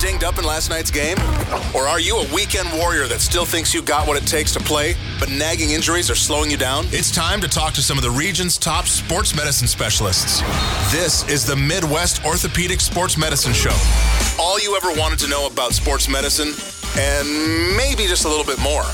dinged up in last night's game? Or are you a weekend warrior that still thinks you got what it takes to play, but nagging injuries are slowing you down? It's time to talk to some of the region's top sports medicine specialists. This is the Midwest Orthopedic Sports Medicine Show. All you ever wanted to know about sports medicine, and maybe just a little bit more.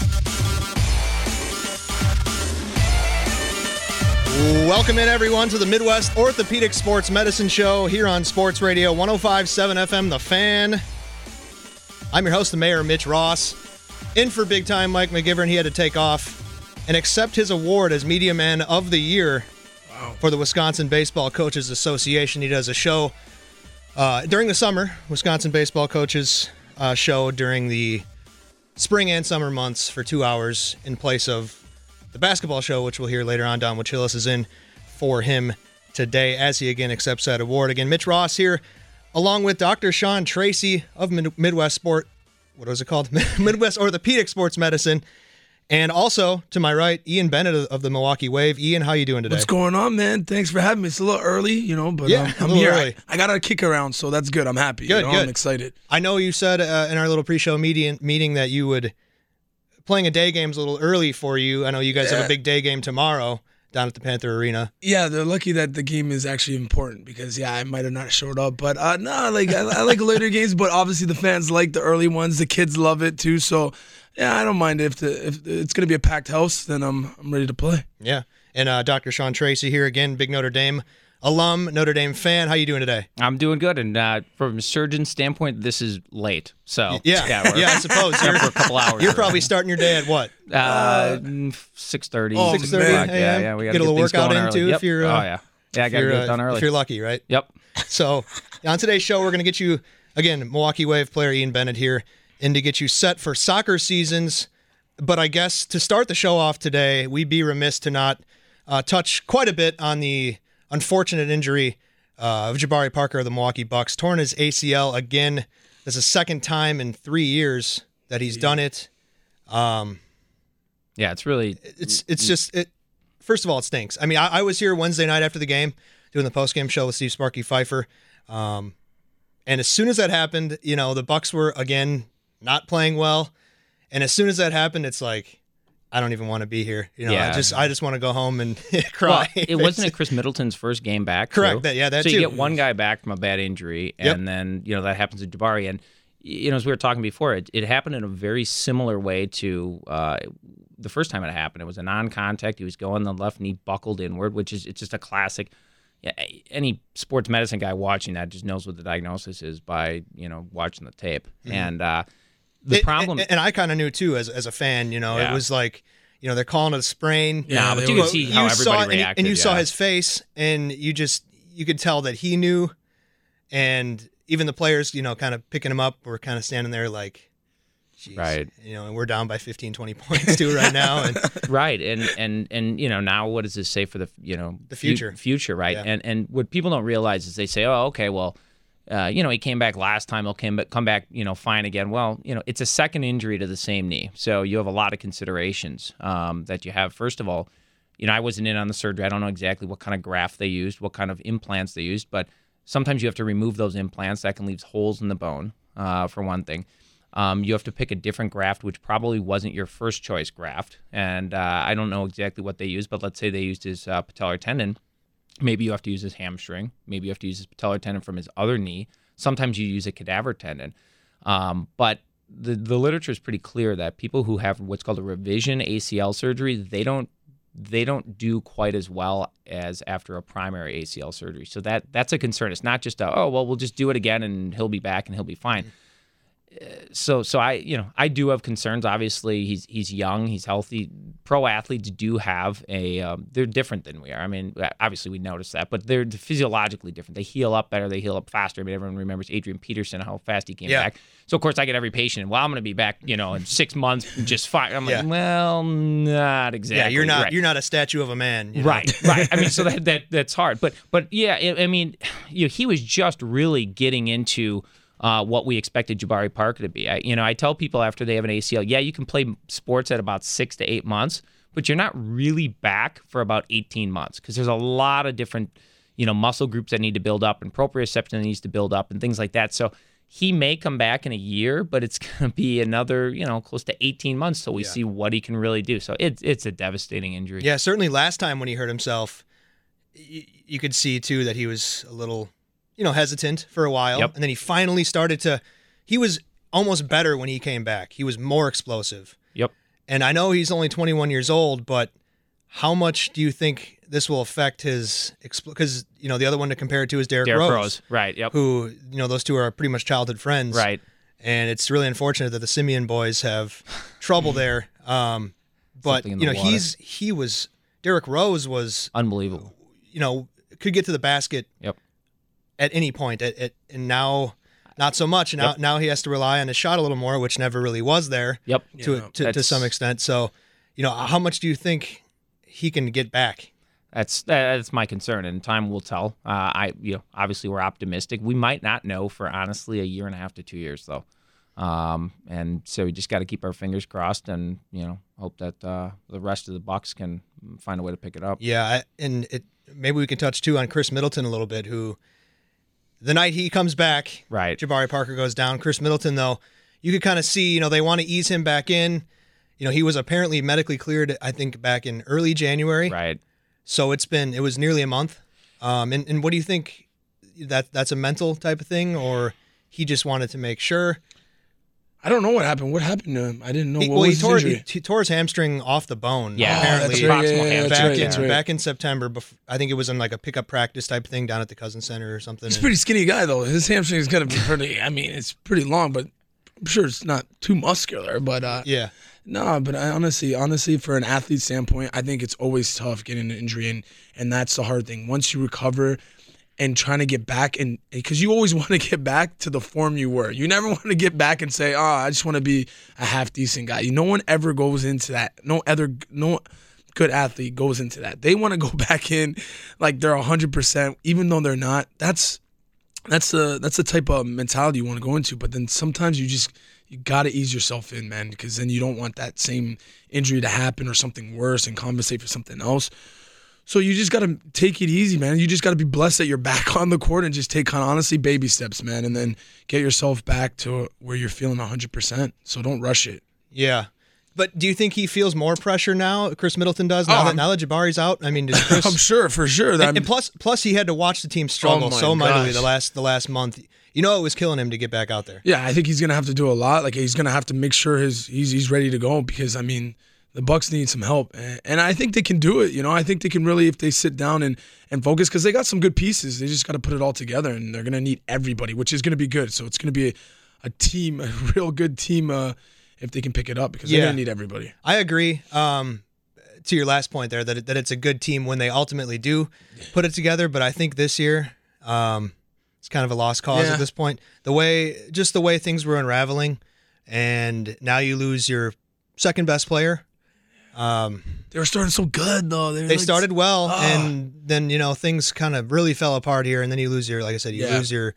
Welcome in, everyone, to the Midwest Orthopedic Sports Medicine Show here on Sports Radio 105.7 FM, The Fan. I'm your host, the Mayor, Mitch Ross. In for big-time Mike McGivern. He had to take off and accept his award as Media Man of the Year for the Wisconsin Baseball Coaches Association. He does a show during the summer, Wisconsin Baseball Coaches show during the spring and summer months for 2 hours in place of the basketball show, which we'll hear later on. Don Wachillis is in for him today as he again accepts that award. Again, Mitch Ross here, along with Dr. Sean Tracy of Midwest Midwest Orthopedic Sports Medicine. And also, to my right, Ian Bennett of the Milwaukee Wave. Ian, how you doing today? What's going on, man? Thanks for having me. It's a little early, but I'm here. I got a kick around, so that's good. I'm happy. Good. I'm excited. I know you said in our little pre-show meeting that you would playing a day game's a little early for you. I know you guys have a big day game tomorrow down at the Panther Arena. Yeah, they're lucky that the game is actually important because, I might have not showed up. But, I like later games, but obviously the fans like the early ones. The kids love it, too. So, I don't mind if it's going to be a packed house, then I'm ready to play. Yeah. And Dr. Sean Tracy here again, big Notre Dame alum, Notre Dame fan. How you doing today? I'm doing good, and from a surgeon's standpoint, this is late. So I suppose you're for a couple hours. You're probably starting your day at what? 6:30. 6:30 a.m. We got get a little workout in too. Yep. If you're I got to get it done early. If you're lucky, right? Yep. So on today's show, we're going to get you again, Milwaukee Wave player Ian Bennett here, and to get you set for soccer seasons. But I guess to start the show off today, we'd be remiss to not touch quite a bit on the unfortunate injury of Jabari Parker of the Milwaukee Bucks. Torn his ACL again. That's the second time in 3 years that he's done it. It's really... It's just... First of all, it stinks. I mean, I was here Wednesday night after the game doing the postgame show with Steve Sparky Pfeiffer. And as soon as that happened, the Bucks were, again, not playing well. And as soon as that happened, it's like... I don't even want to be here. I just want to go home and cry. Well, it wasn't Chris Middleton's first game back. Correct. Too. That so too. You get one guy back from a bad injury, and then that happens to Jabari. And as we were talking before, it happened in a very similar way to the first time it happened. It was a non-contact. He was going, the left knee buckled inward, which is it's just a classic. Yeah, any sports medicine guy watching that just knows what the diagnosis is by watching the tape. Mm-hmm. And the problem, and I kind of knew too as a fan. It was like they're calling it a sprain. Yeah, but you could see how everybody reacted. And you saw his face, and you could tell that he knew, and even the players, kind of picking him up, were kind of standing there like, geez, right. And we're down by 15, 20 points too right now. And right, and now what does this say for the the future? Future, right? Yeah. And what people don't realize is they say, oh, okay, well. He came back last time. He'll come back, fine again. Well, it's a second injury to the same knee. So you have a lot of considerations that you have. First of all, I wasn't in on the surgery. I don't know exactly what kind of graft they used, what kind of implants they used. But sometimes you have to remove those implants. That can leave holes in the bone, for one thing. You have to pick a different graft, which probably wasn't your first choice graft. And I don't know exactly what they used, but let's say they used his patellar tendon. Maybe you have to use his hamstring. Maybe you have to use his patellar tendon from his other knee. Sometimes you use a cadaver tendon. But the literature is pretty clear that people who have what's called a revision ACL surgery, they don't do quite as well as after a primary ACL surgery. So that's a concern. It's not just we'll just do it again and he'll be back and he'll be fine. So I do have concerns. Obviously, he's young, he's healthy. Pro athletes do have they're different than we are. I mean, obviously we notice that, but they're physiologically different. They heal up better. They heal up faster. I mean, everyone remembers Adrian Peterson, how fast he came back. So of course I get every patient. Well, I'm going to be back, in 6 months, just fine. I'm like, well, not exactly. Yeah, you're not a statue of a man. Right. I mean, so that's hard. But yeah, I mean, he was just really getting into. What we expected Jabari Parker to be. I tell people after they have an ACL, you can play sports at about 6 to 8 months, but you're not really back for about 18 months because there's a lot of different, muscle groups that need to build up and proprioception that needs to build up and things like that. So he may come back in a year, but it's going to be another, close to 18 months till we see what he can really do. So it's a devastating injury. Yeah, certainly last time when he hurt himself, you could see, too, that he was a little, hesitant for a while. Yep. And then he finally he was almost better when he came back. He was more explosive. Yep. And I know he's only 21 years old, but how much do you think this will affect his, because, the other one to compare it to is Derrick Rose. Right, yep. Who, those two are pretty much childhood friends. Right. And it's really unfortunate that the Simeon boys have trouble there. But, Derrick Rose was unbelievable. Could get to the basket at any point. And now, not so much. And now he has to rely on his shot a little more, which never really was there to some extent. So, how much do you think he can get back? That's my concern, and time will tell. Obviously we're optimistic. We might not know for honestly a year and a half to 2 years though, and so we just got to keep our fingers crossed and hope that the rest of the Bucks can find a way to pick it up. Yeah, maybe we can touch too on Chris Middleton a little bit. Who the night he comes back, right? Jabari Parker goes down. Chris Middleton though, you could kind of see they want to ease him back in. He was apparently medically cleared, I think, back in early January. Right. So it was nearly a month. And what do you think? That's a mental type of thing, or he just wanted to make sure? I don't know what happened. What happened to him? I didn't know. He tore his hamstring off the bone. Yeah, apparently. That's right. Back in September. I think it was in like a pickup practice type thing down at the Cousins Center or something. He's a pretty skinny guy though. His hamstring is gonna be pretty. I mean, it's pretty long, but I'm sure it's not too muscular. But yeah. No, but I honestly, for an athlete standpoint, I think it's always tough getting an injury, and that's the hard thing. Once you recover and trying to get back, and because you always want to get back to the form you were. You never want to get back and say, I just want to be a half-decent guy. No one ever goes into that. No good athlete goes into that. They want to go back in like they're 100%, even though they're not. That's the type of mentality you want to go into, but then sometimes you got to ease yourself in, man, because then you don't want that same injury to happen or something worse and compensate for something else. So you just got to take it easy, man. You just got to be blessed that you're back on the court and just take kind of honestly baby steps, man, and then get yourself back to where you're feeling 100%. So don't rush it. Yeah. But do you think he feels more pressure now, Chris Middleton does, now that Jabari's out? I mean, does Chris... I'm sure, for sure. And plus he had to watch the team struggle so mightily the last month. It was killing him to get back out there. Yeah, I think he's going to have to do a lot. Like, he's going to have to make sure he's ready to go because, I mean, the Bucks need some help. And I think they can do it. I think they can really, if they sit down and focus, because they got some good pieces. They just got to put it all together, and they're going to need everybody, which is going to be good. So it's going to be a team, a real good team if they can pick it up because they're going to need everybody. I agree. To your last point there, that it's a good team when they ultimately do put it together. But I think this year... it's kind of a lost cause at this point. The way things were unraveling, and now you lose your second best player. They were starting so good though. They started well, and then things kind of really fell apart here. And then you lose your, like I said, lose your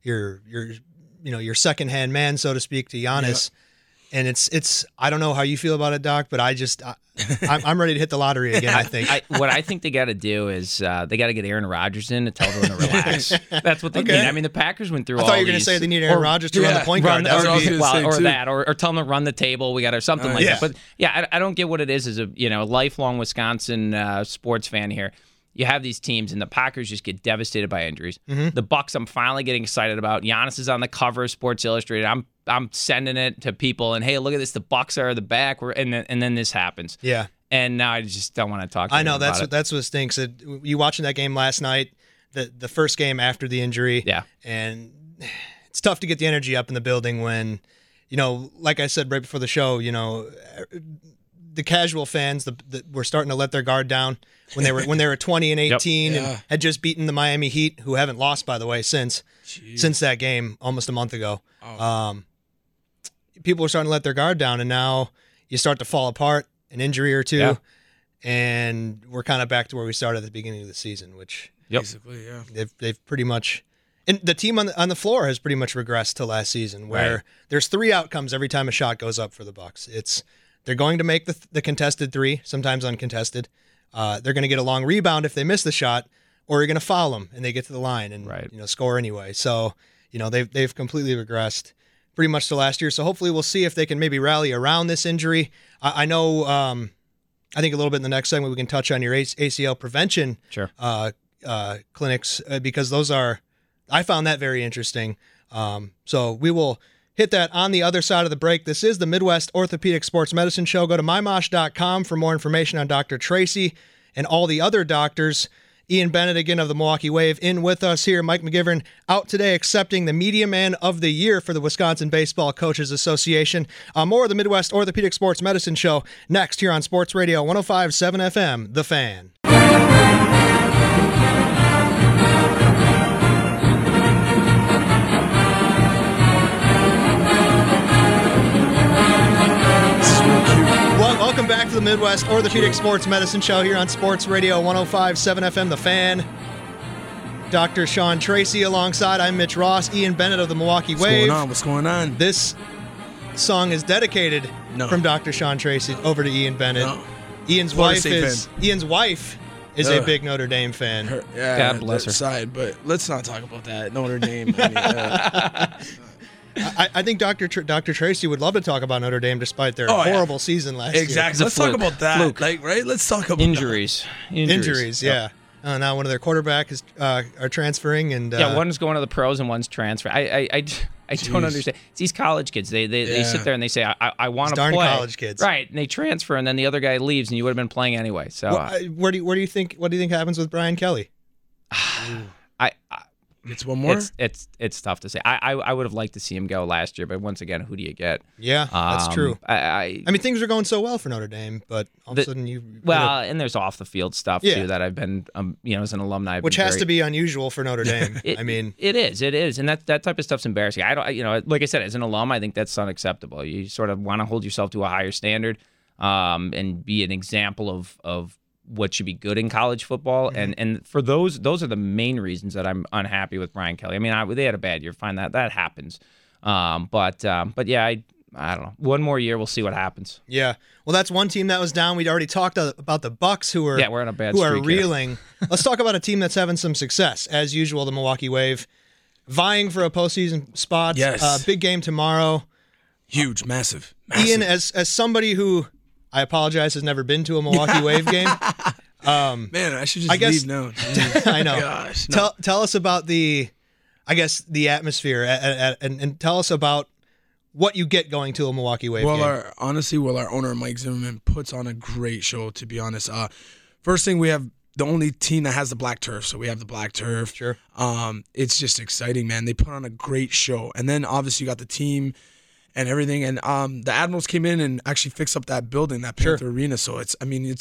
second hand man, so to speak, to Giannis. Yeah. And it's I don't know how you feel about it, Doc, but I'm ready to hit the lottery again, I think. What I think they got to do is they got to get Aaron Rodgers in to tell everyone to relax. That's what they need. I mean, the Packers went through all these. I thought you were going to say they need Aaron Rodgers to run the point guard. Or tell them to run the table. We got something like that. But yeah, I don't get what it is as a lifelong Wisconsin sports fan here. You have these teams, and the Packers just get devastated by injuries. Mm-hmm. The Bucks, I'm finally getting excited about. Giannis is on the cover of Sports Illustrated. I'm sending it to people, and hey, look at this. The Bucks are the back, and then this happens. Yeah. And now I just don't want to talk to I know that's what stinks. You watching that game last night, the first game after the injury. Yeah. And it's tough to get the energy up in the building when, like I said right before the show, the casual fans were starting to let their guard down when they were 20 and 18 and had just beaten the Miami Heat, who haven't lost, by the way, since that game almost a month ago. Oh. People were starting to let their guard down, and now you start to fall apart, an injury or two, and we're kind of back to where we started at the beginning of the season, which basically, they've pretty much. And the team on the floor has pretty much regressed to last season, where there's three outcomes every time a shot goes up for the Bucks. They're going to make the contested three, sometimes uncontested. They're going to get a long rebound if they miss the shot, or you're going to foul them and they get to the line and score anyway. So they've completely regressed pretty much to last year. So hopefully we'll see if they can maybe rally around this injury. I know, I think a little bit in the next segment we can touch on your ACL prevention clinics because I found that very interesting. So we will hit that on the other side of the break. This is the Midwest Orthopedic Sports Medicine Show. Go to mymosh.com for more information on Dr. Tracy and all the other doctors. Ian Bennett, again, of the Milwaukee Wave, in with us here. Mike McGivern out today accepting the Media Man of the Year for the Wisconsin Baseball Coaches Association. More of the Midwest Orthopedic Sports Medicine Show next here on Sports Radio 105.7 FM, The Fan. Welcome back to the Midwest Orthopedic Sports Medicine Show here on Sports Radio 105.7 FM, The Fan. Dr. Sean Tracy alongside. I'm Mitch Ross. Ian Bennett of the Milwaukee Wave. What's going on? This song is dedicated from Dr. Sean Tracy over to Ian Bennett. No. Ian's wife is a big Notre Dame fan. God bless her. Side, but let's not talk about that. Notre Dame. I mean, I think Dr. Tracy would love to talk about Notre Dame despite their horrible season last year. Exactly. Let's talk about that. Right? Let's talk about injuries. Injuries, yeah. Now one of their quarterbacks are transferring, and one's going to the pros and one's transferring. I don't understand. It's these college kids. They sit there and they say, I want to play. Darn college kids, right? And they transfer, and then the other guy leaves, and you would have been playing anyway. So where do you think? What do you think happens with Brian Kelly? It's one more. It's tough to say. I would have liked to see him go last year, but once again, who do you get? Yeah, that's true. I mean, things are going so well for Notre Dame, but all of a sudden and there's off the field stuff too that I've been, as an alumni, which has to be unusual for Notre Dame. It is, and that type of stuff's embarrassing. I don't, like I said, as an alum, I think that's unacceptable. You sort of want to hold yourself to a higher standard, and be an example of what should be good in college football, and for those are the main reasons that I'm unhappy with Brian Kelly. I mean, they had a bad year, fine, that happens, but yeah, I don't know. One more year, we'll see what happens. Yeah, well, that's one team that was down. We'd already talked about the Bucks, who are we're in a bad who streak are reeling. Let's talk about a team that's having some success, as usual. The Milwaukee Wave, vying for a postseason spot. Yes, big game tomorrow. Huge, massive. Ian, as somebody who, I apologize, has never been to a Milwaukee Wave game. Man, I should just leave now. I know. Gosh, no. Tell us about the atmosphere and tell us about what you get going to a Milwaukee Wave game. Our owner, Mike Zimmerman, puts on a great show, to be honest. First thing, we have the only team that has the black turf, so we have the black turf. Sure. It's just exciting, man. They put on a great show. And then, obviously, you got the team and everything. And the Admirals came in and actually fixed up that building, that Panther Arena. So it's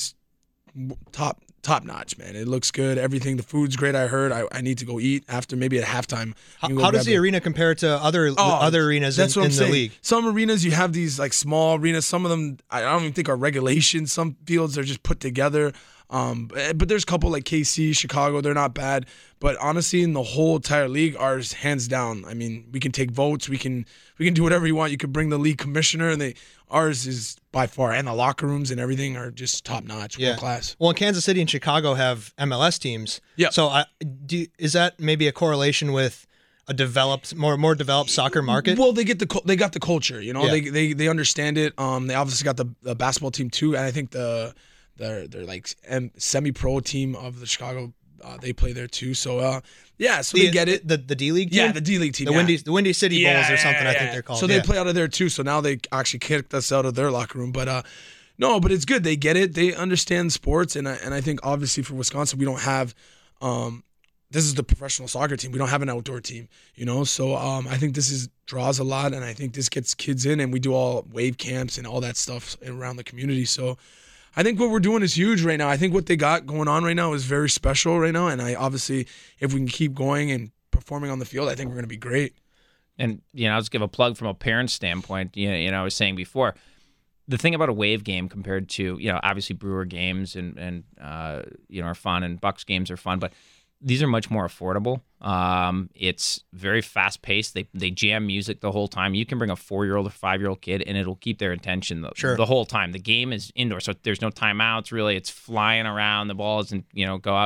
top notch, man. It looks good. Everything. The food's great. I heard. I need to go eat after, maybe at halftime. How does the arena compare to other arenas in the league? Some arenas, you have these like small arenas. Some of them, I don't even think are regulation. Some fields are just put together. But there's a couple like KC, Chicago. They're not bad. But honestly, in the whole entire league, ours hands down. I mean, we can take votes. We can do whatever you want. You could bring the league commissioner, and ours is by far, and the locker rooms and everything are just top notch, world class. Well, Kansas City and Chicago have MLS teams. Yeah. So is that maybe a correlation with a developed, more developed soccer market? Well, they got the culture. They understand it. They obviously got the basketball team too, and I think they're like semi-pro team of the Chicago. They play there too. So they get it. The D League team? Yeah, the D League team. The Windy City Bulls or something. I think they're called. So they play out of there too. So now they actually kicked us out of their locker room. But no, but it's good. They get it. They understand sports, and I think obviously for Wisconsin we don't have. This is the professional soccer team. We don't have an outdoor team, So I think this draws a lot, and I think this gets kids in, and we do all wave camps and all that stuff around the community. So I think what we're doing is huge right now. I think what they got going on right now is very special right now, and obviously if we can keep going and performing on the field, I think we're going to be great. And I'll just give a plug from a parent's standpoint. I was saying before, the thing about a Wave game compared to obviously Brewer games and are fun, and Bucks games are fun, but these are much more affordable. It's very fast-paced. They jam music the whole time. You can bring a 4-year-old or 5-year-old kid, and it'll keep their attention the whole time. The game is indoor, so there's no timeouts, really. It's flying around. The ball doesn't, go out.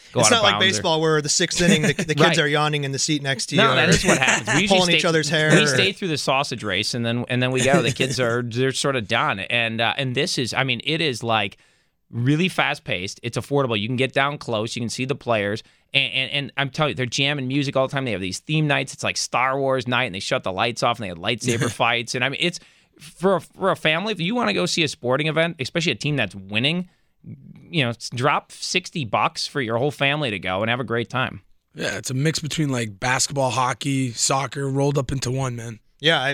go It's out not of like bounds. baseball where the sixth inning, the kids Right. are yawning in the seat next to you. No, or that is what happens. We usually pulling each other's hair. We stay through the sausage race, and then we go. The kids they're sort of done, and this is, I mean, it is like really fast paced. It's affordable. You can get down close. You can see the players, and I'm telling you, they're jamming music all the time. They have these theme nights. It's like Star Wars night, and they shut the lights off, and they have lightsaber fights. And I mean, it's for a family. If you want to go see a sporting event, especially a team that's winning, drop $60 for your whole family to go and have a great time. Yeah, it's a mix between like basketball, hockey, soccer rolled up into one, man. Yeah,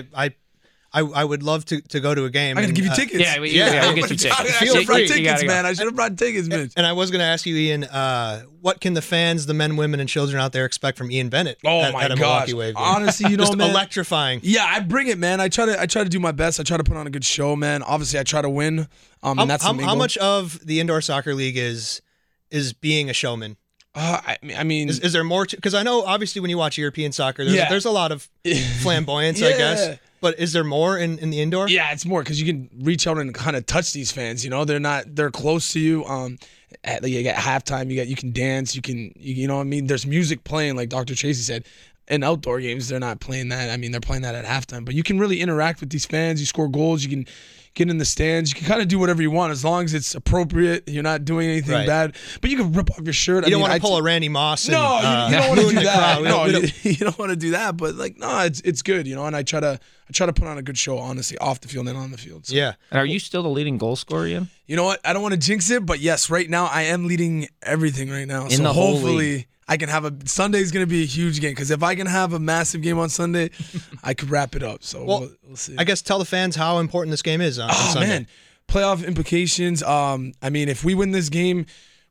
I would love to go to a game. I gotta and, give you tickets. Yeah, we'll get you tickets. I Feel should have brought free. tickets, You gotta man. I should have brought tickets, Mitch. And I was going to ask you, Ian, what can the fans, the men, women, and children out there expect from Ian Bennett at a gosh. Milwaukee Wave game? Honestly, you know, Just man. electrifying. Yeah, I bring it, man. I try to do my best. I try to put on a good show, man. Obviously, I try to win. And that's the main How goal. much of the indoor soccer league is being a showman? I mean, Is there more? Because I know, obviously, when you watch European soccer, there's a lot of flamboyance, I guess. Yeah. But is there more in the indoor? yeah, it's more because you can reach out and kind of touch these fans. You know, they're close to you. At halftime, you can dance. You know what I mean. There's music playing, like Dr. Tracy said. In outdoor games, they're not playing that. I mean, they're playing that at halftime. But you can really interact with these fans. You score goals. You can get in the stands. You can kind of do whatever you want as long as it's appropriate. You're not doing anything Right. bad. But you can rip off your shirt. You don't want to pull a Randy Moss. And, No, you don't want to moon do the that. crowd. We No, don't- you don't want to do that. But like, no, it's good, you know. And I try to put on a good show, honestly, off the field and on the field. So, Yeah. And are you still the leading goal scorer, Ian? you know what? I don't want to jinx it, but yes, right now I am leading everything right now. In So the whole hopefully league. I can have Sunday's going to be a huge game because if I can have a massive game on Sunday, I could wrap it up. So Well, we'll see. I guess tell the fans how important this game is on Sunday. Man, playoff implications. I mean, if we win this game,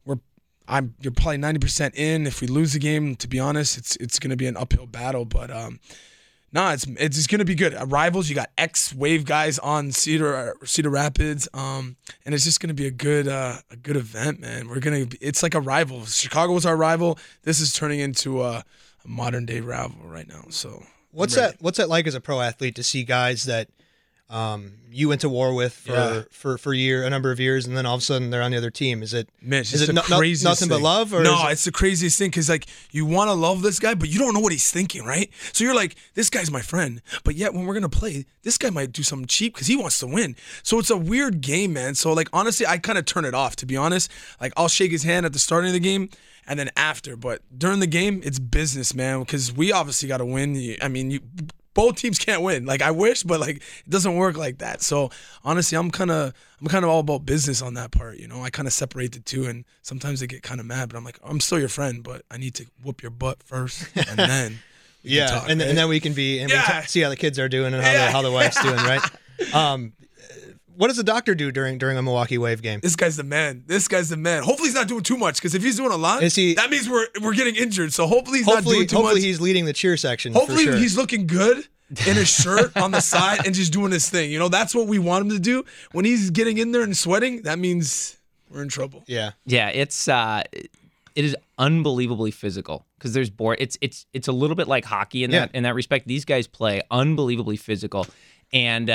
you're probably 90% in. If we lose the game, to be honest, it's going to be an uphill battle. But it's going to be good. Rivals, you got ex-Wave guys on Cedar Rapids, and it's just going to be a good event, man. It's like a rival. Chicago was our rival. This is turning into a modern day rival right now. So What's that like as a pro athlete to see guys that you went to war with for a number of years, and then all of a sudden they're on the other team? Is it Mitch, is it's it the craziest nothing but thing. love? Or No, is it- it's the craziest thing because like you want to love this guy, but you don't know what he's thinking, right? So you're like, this guy's my friend, but yet when we're gonna play, this guy might do something cheap because he wants to win. So it's a weird game, man. So like honestly, I kind of turn it off, to be honest. Like I'll shake his hand at the start of the game and then after, but during the game, it's business, man. Because we obviously got to win. I mean, both teams can't win. Like I wish, but like it doesn't work like that. So honestly, I'm kind of all about business on that part. You know, I kind of separate the two, and sometimes they get kind of mad. But I'm like, I'm still your friend, but I need to whoop your butt first, and then we can talk, and right? then we can be and Yeah. see how the kids are doing and Yeah. how the wife's doing, right? What does the doctor do during a Milwaukee Wave game? This guy's the man. Hopefully he's not doing too much because if he's doing a lot, Is he- that means we're getting injured. So hopefully he's not Hopefully, doing too much. he's leading the cheer section. Hopefully for sure. he's looking good in his shirt on the side and just doing his thing. You know, that's what we want him to do. When he's getting in there and sweating, that means we're in trouble. Yeah. Yeah, it is unbelievably physical because there's board. It's a little bit like hockey in that respect. These guys play unbelievably physical, and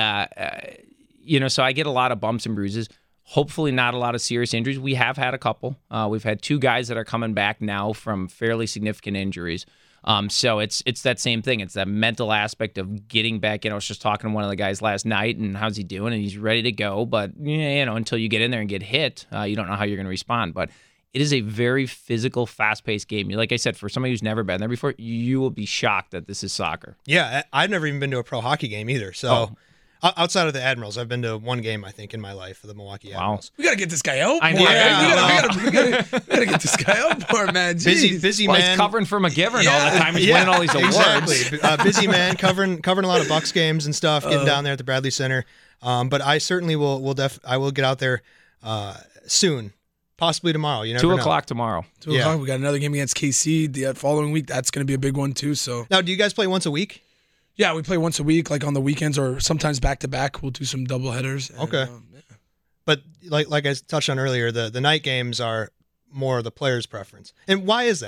so I get a lot of bumps and bruises. Hopefully, not a lot of serious injuries. We have had a couple. We've had 2 guys that are coming back now from fairly significant injuries. So it's that same thing. It's that mental aspect of getting back in. I was just talking to one of the guys last night, and how's he doing? And he's ready to go, but until you get in there and get hit, you don't know how you're going to respond. But it is a very physical, fast-paced game. Like I said, for somebody who's never been there before, you will be shocked that this is soccer. Yeah, I've never even been to a pro hockey game either. So outside of the Admirals, I've been to one game, I think, in my life, the Milwaukee Admirals. We gotta get this guy out. I know. more, Yeah. man. We gotta get this guy out more, man. Jeez. Busy Well, man. he's covering for McGivern all the time. He's winning all these awards. Exactly. Busy man covering a lot of Bucks games and stuff, getting down there at the Bradley Center. But I certainly will get out there soon, possibly tomorrow. You never 2 know. o'clock tomorrow. 2 o'clock. We got another game against KC the following week. That's gonna be a big one too. So Now, do you guys play once a week? yeah, we play once a week, like on the weekends or sometimes back to back. We'll do some double headers. And, Okay. But like I touched on earlier, the night games are more of the player's preference. And why is that?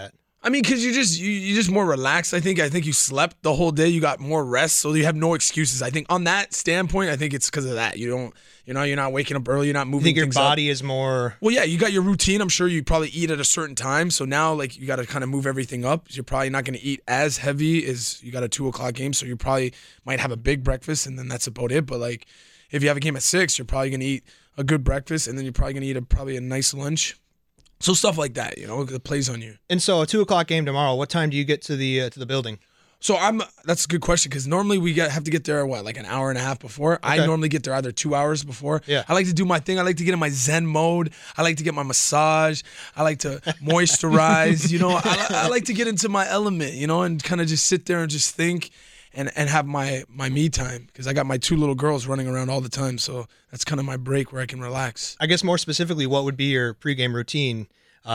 I mean, because you're just more relaxed. I think you slept the whole day. You got more rest, so you have no excuses. I think on that standpoint, I think it's because of that. You're not waking up early. You're not moving. You think your things body up. is more? Well, yeah, you got your routine. I'm sure you probably eat at a certain time. So now, like, you got to kind of move everything up. You're probably not going to eat as heavy as you got a 2:00 game. So you probably might have a big breakfast, and then that's about it. But like, if you have a game at 6, you're probably going to eat a good breakfast, and then you're probably going to eat probably a nice lunch. So stuff like that, it plays on you. And so a 2:00 game tomorrow. What time do you get to the building? So that's a good question because normally we have to get there like an hour and a half before. Okay. I normally get there either 2 hours before. Yeah. I like to do my thing. I like to get in my Zen mode. I like to get my massage. I like to moisturize. I like to get into my element. And kind of just sit there and just think and have my me time because I got my 2 little girls running around all the time. So that's kind of my break where I can relax. I guess more specifically, what would be your pregame routine?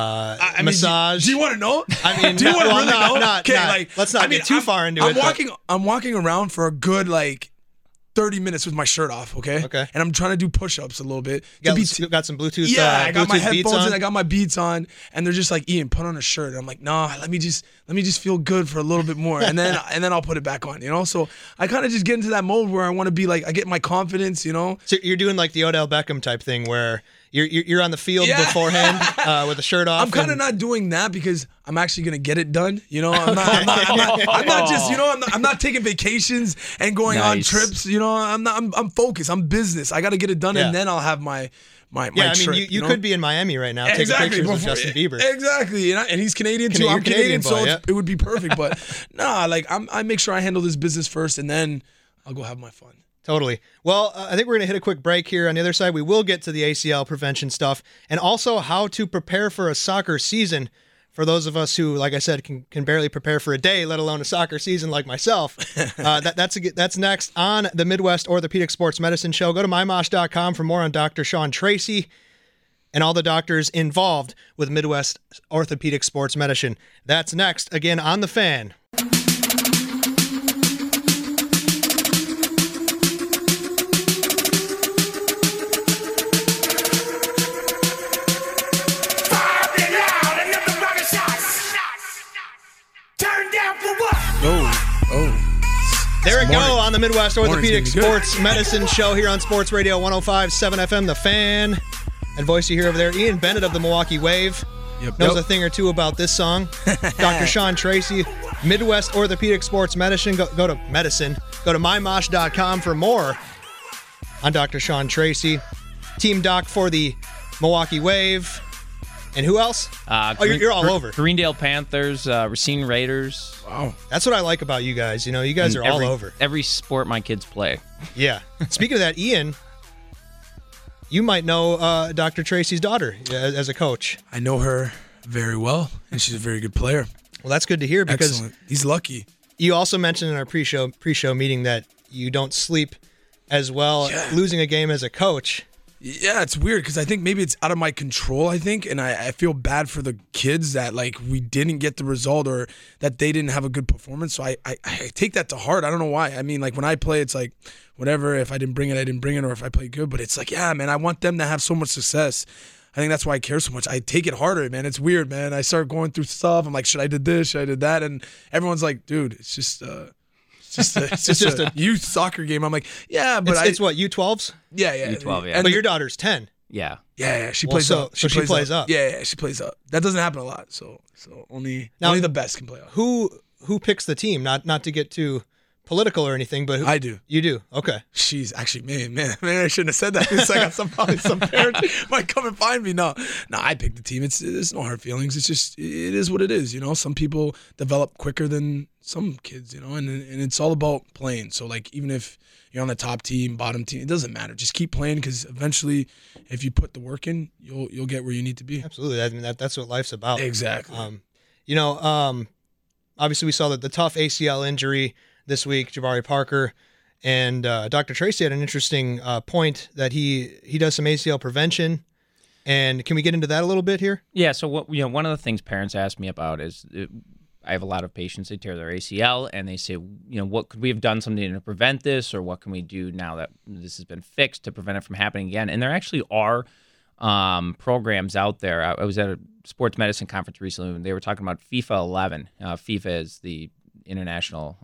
Massage. Do you want to know? I mean, do you want to really know? Okay, let's not get too far into it. I'm walking around for a good 30 minutes with my shirt off. Okay. And I'm trying to do push-ups a little bit. Got some Bluetooth. Yeah, I got Bluetooth my headphones on. and I got my beats on, and they're just like, Ian, put on a shirt. And I'm like, no, let me just feel good for a little bit more, and then I'll put it back on. So I kind of just get into that mode where I want to be like, I get my confidence. So you're doing like the Odell Beckham type thing where you're on the field beforehand with the shirt off. I'm kind of not doing that because I'm actually gonna get it done. I'm not just I'm not taking vacations and going on trips. I'm focused. I'm business. I got to get it done, and then I'll have my trip. You could be in Miami right now taking pictures with Justin Bieber. Exactly, and he's Canadian too. I'm Canadian, so it would be perfect. But I make sure I handle this business first, and then I'll go have my fun. Totally. Well, I think we're going to hit a quick break here. On the other side, we will get to the ACL prevention stuff and also how to prepare for a soccer season for those of us who, like I said, can barely prepare for a day, let alone a soccer season like myself. That's next on the Midwest Orthopedic Sports Medicine Show. Go to mymosh.com for more on Dr. Sean Tracy and all the doctors involved with Midwest Orthopedic Sports Medicine. That's next, again, on The Fan. There we go on the Midwest Orthopedic Sports Medicine Show here on Sports Radio 105.7 FM, The Fan. And voice you hear over there, Ian Bennett of the Milwaukee Wave. Knows a thing or two about this song. Dr. Sean Tracy, Midwest Orthopedic Sports Medicine. Go to mymosh.com for more on Dr. Sean Tracy. Team doc for the Milwaukee Wave. And who else? You're all over. Greendale Panthers, Racine Raiders. Wow. That's what I like about you guys. You guys are all over. Every sport my kids play. Yeah. Speaking of that, Ian, you might know Dr. Tracy's daughter as a coach. I know her very well, and she's a very good player. Well, that's good to hear because excellent. He's lucky. You also mentioned in our pre-show meeting that you don't sleep as well losing a game as a coach. Yeah, it's weird because I think maybe it's out of my control, and I feel bad for the kids that we didn't get the result or that they didn't have a good performance. So I take that to heart. I don't know why. I mean, when I play, it's like, whatever, if I didn't bring it, I didn't bring it, or if I played good. But it's like, yeah, man, I want them to have so much success. I think that's why I care so much. I take it harder, man. It's weird, man. I start going through stuff. I'm like, should I do this? Should I do that? And everyone's like, dude, it's just a youth soccer game. I'm like, yeah, but it's what, U12s? Yeah. U12, yeah. But your daughter's 10. Yeah. Yeah. She plays up. So she plays up. Yeah, she plays up. That doesn't happen a lot. So only the best can play up. Who picks the team? Not to get too political or anything, but I do. You do? Okay. She's actually, man, I shouldn't have said that. It's like some parents might come and find me. No, I pick the team. There's no hard feelings. It's just, it is what it is. Some people develop quicker than some kids, and it's all about playing. So even if you're on the top team, bottom team, it doesn't matter. Just keep playing because eventually, if you put the work in, you'll get where you need to be. Absolutely. I mean, that's what life's about. Exactly. Obviously we saw the tough ACL injury this week, Jabari Parker, and Dr. Tracy had an interesting point that he does some ACL prevention. And can we get into that a little bit here? Yeah. So one of the things parents ask me about is I have a lot of patients, they tear their ACL and they say, what could we have done something to prevent this, or what can we do now that this has been fixed to prevent it from happening again? And there actually are programs out there. I was at a sports medicine conference recently, and they were talking about FIFA 11. FIFA is the international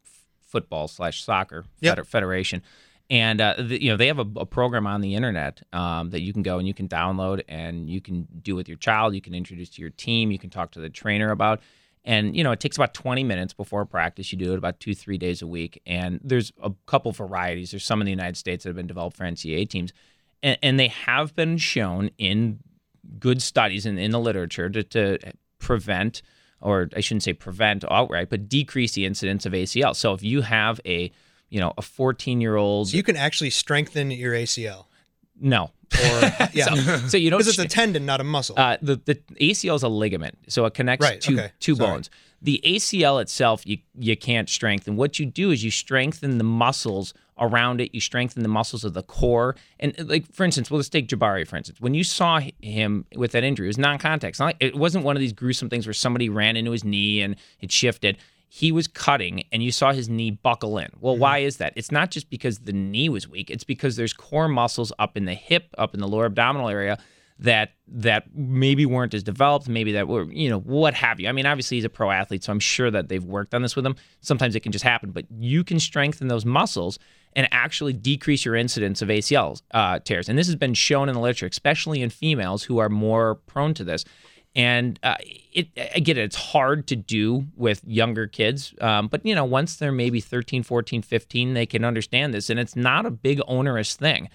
football/soccer federation. And they have a program on the internet that you can go and you can download and you can do with your child. You can introduce to your team. You can talk to the trainer about. And it takes about 20 minutes before practice. You do it about 2-3 days a week. And there's a couple varieties. There's some in the United States that have been developed for NCAA teams, and they have been shown in good studies and in the literature to prevent, or I shouldn't say prevent outright, but decrease the incidence of ACL. So if you have a 14-year-old, so you can actually strengthen your ACL. No. Or so you don't, because it's a tendon, not a muscle. The ACL is a ligament, so it connects two bones. The ACL itself, you can't strengthen. What you do is you strengthen the muscles around it. You strengthen the muscles of the core. And like, for instance, let's take Jabari, for instance. When you saw him with that injury, it was non-contact. It wasn't one of these gruesome things where somebody ran into his knee and it shifted. He was cutting, and you saw his knee buckle in. Well, why is that? It's not just because the knee was weak. It's because there's core muscles up in the hip, up in the lower abdominal area that maybe weren't as developed, maybe that were, what have you. I mean, obviously he's a pro athlete, so I'm sure that they've worked on this with him. Sometimes it can just happen, but you can strengthen those muscles and actually decrease your incidence of ACL tears. And this has been shown in the literature, especially in females who are more prone to this. And I get it, it's hard to do with younger kids. But, once they're maybe 13, 14, 15, they can understand this. And it's not a big onerous thing.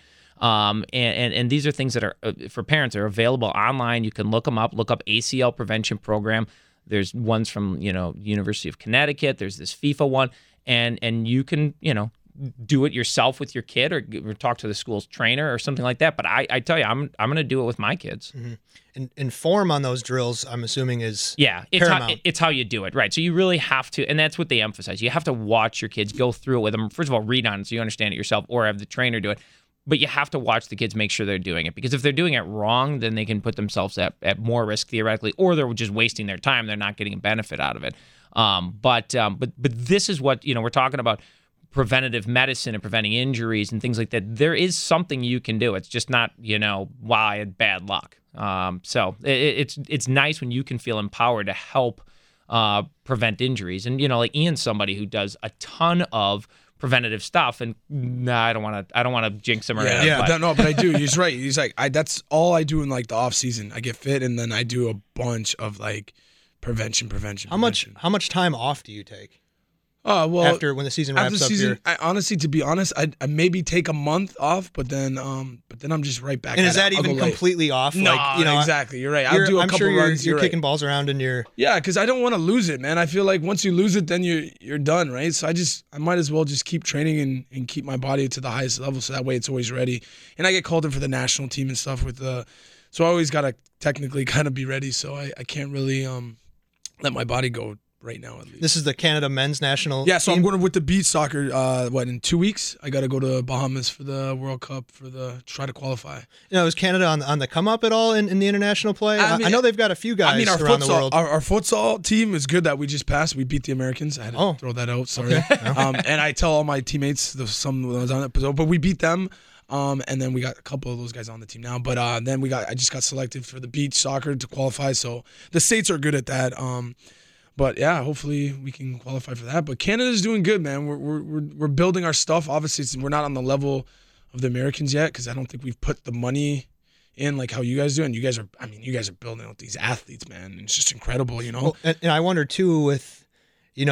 And these are things that are, for parents, are available online. You can look them up, look up ACL prevention program. There's ones from, University of Connecticut. There's this FIFA one. And you can, do it yourself with your kid or talk to the school's trainer or something like that. But I tell you, I'm going to do it with my kids. Mm-hmm. And form on those drills, I'm assuming, is paramount. It's how you do it, right? So you really have to, and that's what they emphasize. You have to watch your kids, go through it with them. First of all, read on it so you understand it yourself, or have the trainer do it. But you have to watch the kids, make sure they're doing it, because if they're doing it wrong, then they can put themselves at more risk theoretically, or they're just wasting their time. They're not getting a benefit out of it. But this is what we're talking about. Preventative medicine and preventing injuries and things like that. There is something you can do. It's just not, wow, I had bad luck. So it's nice when you can feel empowered to help prevent injuries. And like Ian's somebody who does a ton of preventative stuff. And I don't want to jinx him or anything. But I do. He's right. He's like, that's all I do in like the off season. I get fit and then I do a bunch of like prevention. How much time off do you take? Well, after when the season wraps up here, I honestly, to be honest, I maybe take a month off, but then I'm just right back. And is that even completely off? No, exactly. You're right. I'll do a couple runs. You're kicking balls around and you're because I don't want to lose it, man. I feel like once you lose it, then you're done, right? So I might as well just keep training and keep my body to the highest level, so that way it's always ready. And I get called in for the national team and stuff so I always gotta technically kind of be ready. So I can't really let my body go right now, at least. This is the Canada men's national so team? I'm going with the beach soccer, in 2 weeks? I got to go to Bahamas for the World Cup try to qualify. Is Canada on the come up at all in the international play? I know they've got a few guys around the world. Our futsal team is good that we just passed. We beat the Americans. I had to throw that out, sorry. Okay. And I tell all my teammates, some was on it, but we beat them. And then we got a couple of those guys on the team now. But then I just got selected for the beach soccer to qualify. So the States are good at that. But yeah, hopefully we can qualify for that. But Canada's doing good, man. We're building our stuff. Obviously, we're not on the level of the Americans yet because I don't think we've put the money in like how you guys do. And you guys are building out these athletes, man. It's just incredible, Well, and I wonder too with, I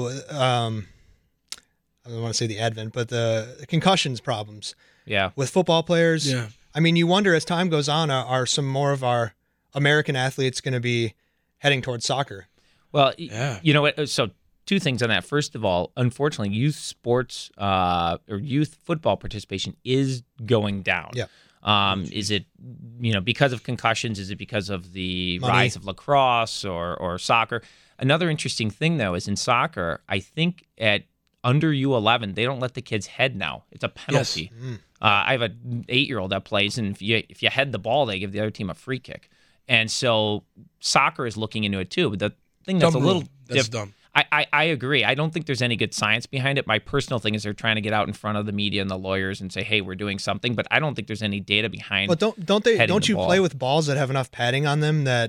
don't want to say the advent, but the concussions problems. Yeah. With football players. Yeah. I mean, you wonder as time goes on, are some more of our American athletes going to be heading towards soccer? Well, you know what? So two things on that. First of all, unfortunately, youth sports or youth football participation is going down. Yeah. Is it, because of concussions? Is it because of the money? Rise of lacrosse or soccer? Another interesting thing, though, is in soccer, I think at under U11, they don't let the kids head now. It's a penalty. Yes. Mm. I have an 8-year-old that plays, and if you head the ball, they give the other team a free kick. And so soccer is looking into it too. But the thing that's dumb a little that's dumb. I agree. I don't think there's any good science behind it. My personal thing is they're trying to get out in front of the media and the lawyers and say, hey, we're doing something, but I don't think there's any data behind. But don't you play with balls that have enough padding on them that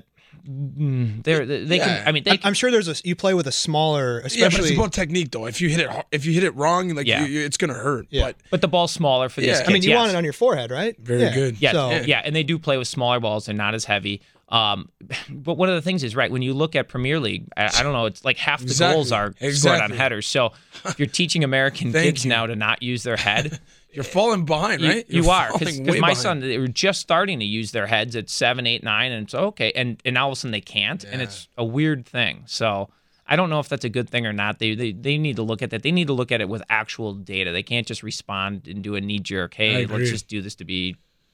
they can? I mean, I'm sure you play with a smaller, especially. Yeah, but it's about technique though. If you hit it wrong, like it's gonna hurt. Yeah. But the ball's smaller for these kids. I mean, you want it on your forehead, right? Very good. Yeah, and they do play with smaller balls. They're not as heavy. But one of the things is, right, when you look at Premier League, I don't know, it's like half the goals are scored on headers. So if you're teaching American kids now to not use their head, you're falling behind, right? You are, because my son, they were just starting to use their heads at 7, 8, 9, and it's okay, and all of a sudden they can't, and it's a weird thing. So I don't know if that's a good thing or not. They need to look at that. They need to look at it with actual data. They can't just respond and do a knee-jerk, hey, let's just do this to be,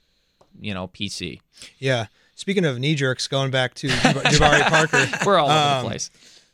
PC. Yeah. Speaking of knee jerks, going back to Jabari Parker, we're all over the place.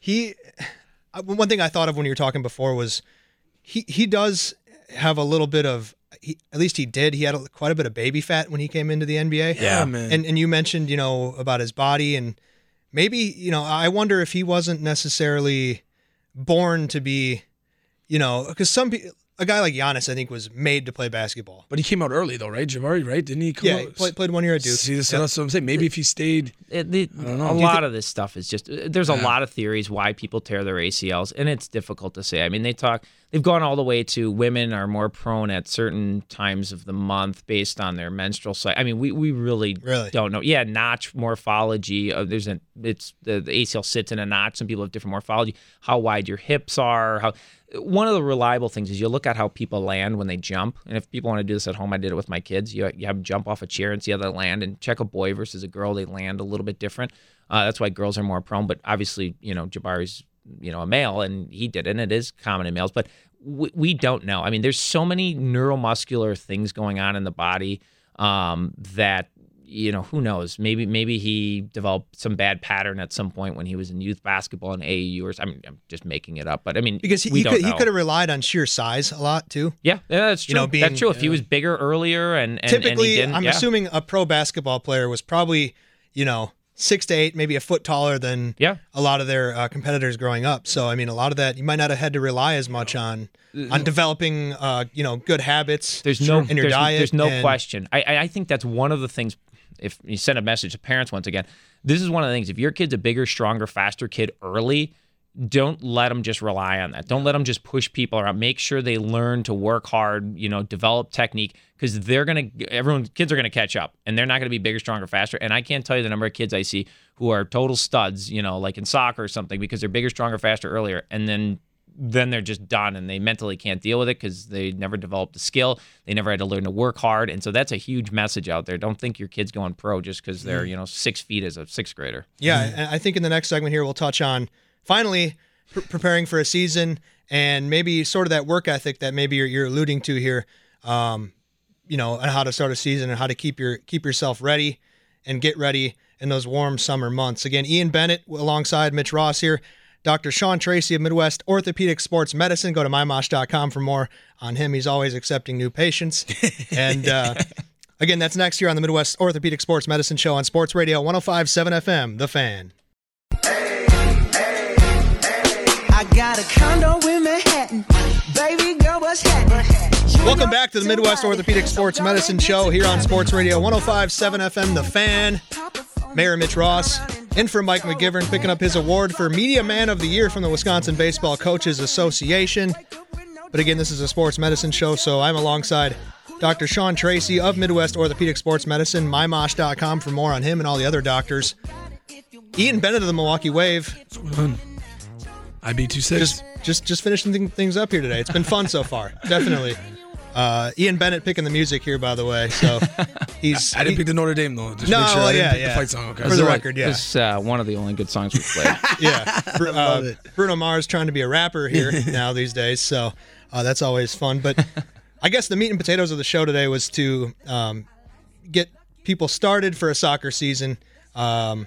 One thing I thought of when you were talking before was he does have a little bit of, at least he did. He had quite a bit of baby fat when he came into the NBA. Yeah, man. And you mentioned about his body, and maybe I wonder if he wasn't necessarily born to be, because some people. A guy like Giannis, I think, was made to play basketball. But he came out early, though, right? Jabari, right? Didn't he come out? He played 1 year at Duke. See, that's what I'm saying. Maybe if he stayed, I don't know. A lot of this stuff is just, there's a lot of theories why people tear their ACLs, and it's difficult to say. I mean, they've gone all the way to women are more prone at certain times of the month based on their menstrual cycle. I mean, we really don't know. Yeah, notch morphology. The ACL sits in a notch. Some people have different morphology. How wide your hips are, one of the reliable things is you look at how people land when they jump. And if people want to do this at home, I did it with my kids. You have them jump off a chair and see how they land, and check a boy versus a girl. They land a little bit different. That's why girls are more prone. But obviously, Jabari's, a male, and he did it, and it is common in males. But we don't know. I mean, there's so many neuromuscular things going on in the body that, who knows? Maybe he developed some bad pattern at some point when he was in youth basketball and AAU, or I'm just making it up, but I mean, because he could have relied on sheer size a lot too. Yeah, that's true. That's true. If he was bigger earlier and typically, he didn't, I'm assuming a pro basketball player was probably 6 to 8, maybe a foot taller than a lot of their competitors growing up. So I mean, a lot of that you might not have had to rely as much on developing good habits in your diet. There's no question. I think that's one of the things. If you send a message to parents, once again, this is one of the things. If your kid's a bigger, stronger, faster kid early, don't let them just rely on that. Don't let them just push people around. Make sure they learn to work hard, develop technique, because kids are going to catch up, and they're not going to be bigger, stronger, faster. And I can't tell you the number of kids I see who are total studs, like in soccer or something, because they're bigger, stronger, faster earlier, and then they're just done, and they mentally can't deal with it because they never developed the skill. They never had to learn to work hard. And so that's a huge message out there. Don't think your kid's going pro just because they're 6 feet as a sixth grader. Yeah, and I think in the next segment here we'll touch on finally preparing for a season, and maybe sort of that work ethic that maybe you're alluding to here, and how to start a season and how to keep yourself ready and get ready in those warm summer months. Again, Ian Bennett alongside Mitch Ross here. Dr. Sean Tracy of Midwest Orthopedic Sports Medicine. Go to mymosh.com for more on him. He's always accepting new patients. And again, that's next year on the Midwest Orthopedic Sports Medicine Show on Sports Radio 105.7 FM, The Fan. I got a condo in Manhattan. Baby girl, what's happening? Welcome back to the Midwest Orthopedic Sports Medicine Show here on Sports Radio 105.7 FM, The Fan. Mayor Mitch Ross in for Mike McGivern, picking up his award for Media Man of the Year from the Wisconsin Baseball Coaches Association. But again, this is a sports medicine show, so I'm alongside Dr. Sean Tracy of Midwest Orthopedic Sports Medicine, mymosh.com for more on him and all the other doctors. Ian Bennett of the Milwaukee Wave. What's going on? IB26. Just finishing things up here today. It's been fun so far, definitely. Ian Bennett picking the music here, by the way. So I didn't pick the Notre Dame though. Just no, make sure I didn't pick the fight song. Okay. For the record, yeah. It's one of the only good songs we've played. Yeah. Bruno Mars trying to be a rapper here now these days, so that's always fun. But I guess the meat and potatoes of the show today was to get people started for a soccer season, and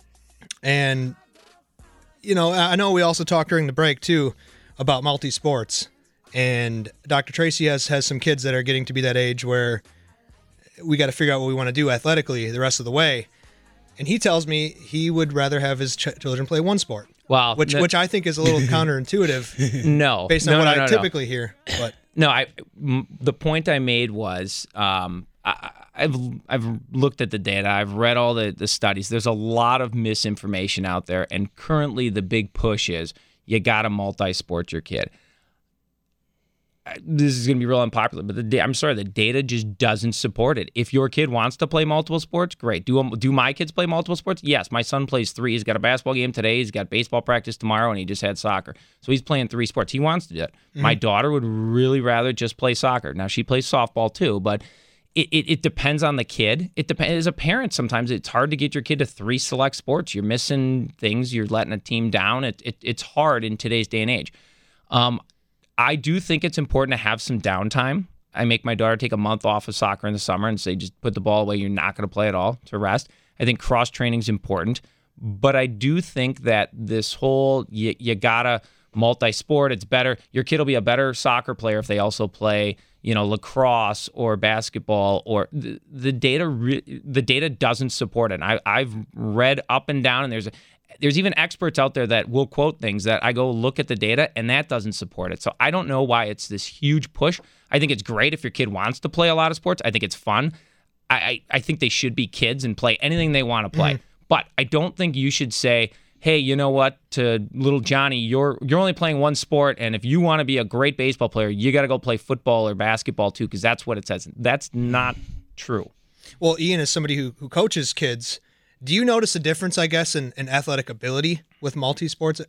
I know we also talked during the break too about multi-sports. And Dr. Tracy has some kids that are getting to be that age where we got to figure out what we want to do athletically the rest of the way. And he tells me he would rather have his children play one sport. Well, which I think is a little counterintuitive. No, based on what I typically hear. But no, the point I made was I've looked at the data. I've read all the studies. There's a lot of misinformation out there, and currently the big push is you got to multi-sport your kid. This is going to be real unpopular, but the data just doesn't support it. If your kid wants to play multiple sports, great. Do my kids play multiple sports? Yes, my son plays 3. He's got a basketball game today. He's got baseball practice tomorrow, and he just had soccer. So he's playing 3 sports. He wants to do it. Mm-hmm. My daughter would really rather just play soccer. Now, she plays softball too, but it depends on the kid. It depends. As a parent, sometimes it's hard to get your kid to 3 select sports. You're missing things. You're letting a team down. It's hard in today's day and age. I do think it's important to have some downtime. I make my daughter take a month off of soccer in the summer and say, just put the ball away. You're not going to play at all, to rest. I think cross-training is important. But I do think that this whole, you got to multi-sport, it's better. Your kid will be a better soccer player if they also play, lacrosse or basketball, or the data doesn't support it. And I've read up and down, and there's even experts out there that will quote things that I go look at the data, and that doesn't support it. So I don't know why it's this huge push. I think it's great if your kid wants to play a lot of sports. I think it's fun. I think they should be kids and play anything they want to play. Mm-hmm. But I don't think you should say, hey, you know what, to little Johnny, you're only playing one sport, and if you want to be a great baseball player, you got to go play football or basketball too, because that's what it says. That's not true. Well, Ian, as somebody who coaches kids, do you notice a difference, I guess, in athletic ability with multi-sport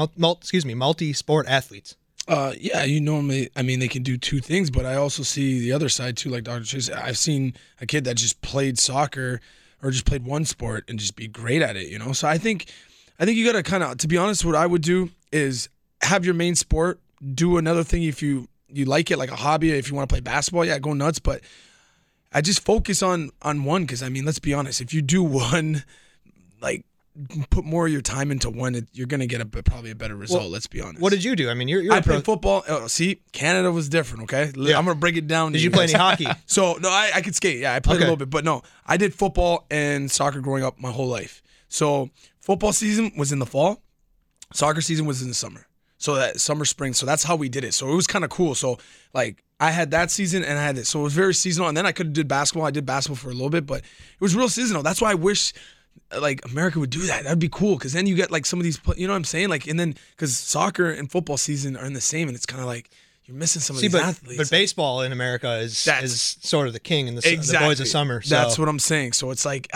athletes? Yeah, they can do 2 things, but I also see the other side too, like Dr. Chase. I've seen a kid that just played soccer or just played one sport and just be great at it, So I think you got to kind of, to be honest, what I would do is have your main sport, do another thing if you like it, like a hobby. If you want to play basketball, yeah, go nuts, but I just focus on one, because let's be honest, if you do one, like put more of your time into one, you're gonna get probably a better result. Let's be honest. What did you do? I played football. Oh, see, Canada was different. Okay, yeah. I'm gonna break it down. Did you play any hockey? So no, I could skate. Yeah, I played a little bit, but no, I did football and soccer growing up my whole life. So football season was in the fall, soccer season was in the summer. So that summer, spring. So that's how we did it. So it was kind of cool. So like I had that season and I had this. So it was very seasonal. And then I could have did basketball. I did basketball for a little bit, but it was real seasonal. That's why I wish like America would do that. That'd be cool. Cause then you get like some of these, you know what I'm saying? Like, and then cause soccer and football season are in the same, and it's kind of like you're missing some of these athletes. But baseball in America is sort of the king in the boys of summer. So. That's what I'm saying. So it's like,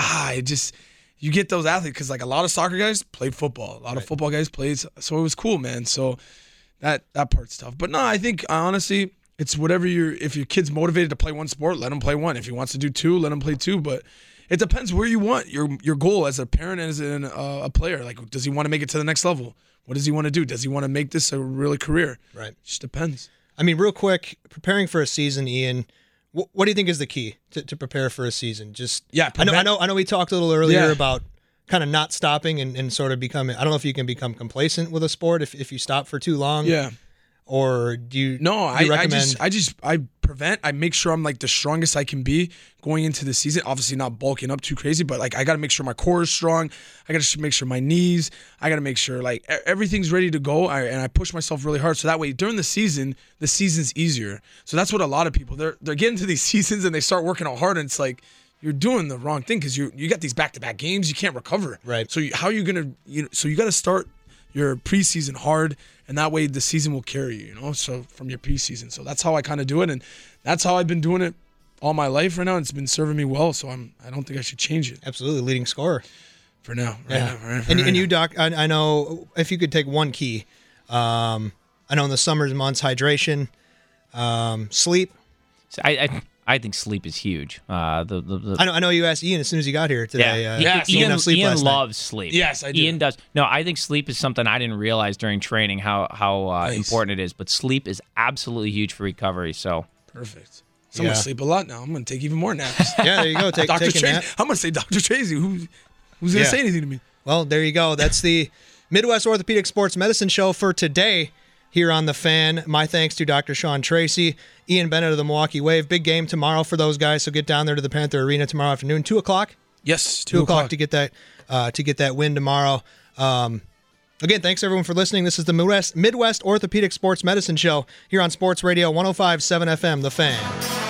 you get those athletes, because like a lot of soccer guys played football. A lot of football guys played. So it was cool, man. So that part's tough. But no, I think honestly, it's whatever if your kid's motivated to play one sport, let him play one. If he wants to do 2, let him play 2. But it depends where you want your goal as a parent and as a player. Like, does he want to make it to the next level? What does he want to do? Does he want to make this a really career? Right. It just depends. Real quick, preparing for a season, Ian, what do you think is the key to prepare for a season? I know we talked a little earlier about kind of not stopping and sort of becoming, I don't know if you can become complacent with a sport if you stop for too long. Yeah. Or do you recommend? I make sure I'm like the strongest I can be going into the season. Obviously not bulking up too crazy, but like I got to make sure my core is strong. I got to make sure my knees, I got to make sure like everything's ready to go. And I push myself really hard. So that way during the season's easier. So that's what a lot of people, they're getting to these seasons and they start working out hard, and it's like, you're doing the wrong thing, because you got these back-to-back games. You can't recover. Right. So how are you going to, so you got to start your preseason hard, and that way the season will carry you, so from your preseason. So that's how I kind of do it, and that's how I've been doing it all my life right now. It's been serving me well, so I don't think I should change it. Absolutely, leading scorer. For now. And you, Doc, I know if you could take one key, I know in the summer months, hydration, sleep. So I think sleep is huge. I know you asked Ian as soon as he got here today. Ian loves sleep. Yes, I do. Ian does. No, I think sleep is something I didn't realize during training how important it is. But sleep is absolutely huge for recovery. So perfect. So I'm gonna sleep a lot now. I'm gonna take even more naps. Yeah, there you go. Take a nap. I'm gonna say Dr. Tracy. Who's gonna say anything to me? Well, there you go. That's the Midwest Orthopedic Sports Medicine Show for today here on The Fan. My thanks to Dr. Sean Tracy, Ian Bennett of the Milwaukee Wave. Big game tomorrow for those guys, so get down there to the Panther Arena tomorrow afternoon, 2 o'clock. Yes, 2 o'clock to get that win tomorrow. Again, thanks everyone for listening. This is the Midwest Orthopedic Sports Medicine Show here on Sports Radio 105.7 FM, The Fan.